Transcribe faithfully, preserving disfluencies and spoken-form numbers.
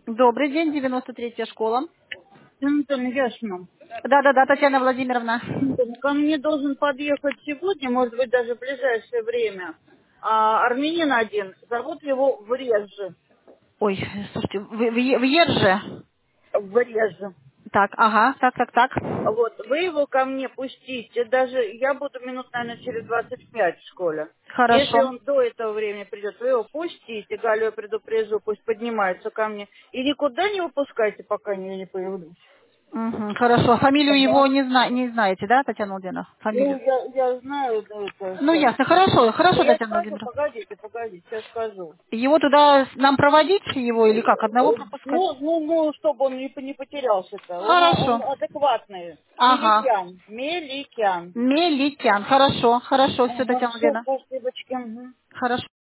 Добрый день, девяносто третья школа. Антон, ясно. Да-да-да, Татьяна Владимировна. Антон, ко мне должен подъехать сегодня, может быть, даже в ближайшее время, а, армянин один. Зовут его Врежи. Ой, слушайте, вы, вы, вы Ерже? Врежи. Так, ага, так, так, так. Вот, вы его ко мне пустите, даже я буду минут, наверное, через двадцать пять в школе. Если Хорошо. он до этого времени придет, вы его пустите, Галю я предупрежу, пусть поднимается ко мне. И никуда не выпускайте, пока я не появлюсь. Мгм, хорошо. Фамилию его Ага. не, зна не знаете, да, Татьяна Владимировна? Ну, Фамилию? я, я знаю, да, это Ну, сейчас. ясно, хорошо, Ну, хорошо, я Татьяна скажу, Владимировна. погодите, погодите, сейчас скажу. Его туда нам проводить, его, или как, одного Э, пропускать? Ну, ну, ну, чтобы он не, не потерялся-то. Он, он Хорошо. адекватный. Ага. Меликян. Меликян. Меликян, хорошо, хорошо, все, Ага, Татьяна все, Владимировна. спасибочки. Мгм. Хорошо.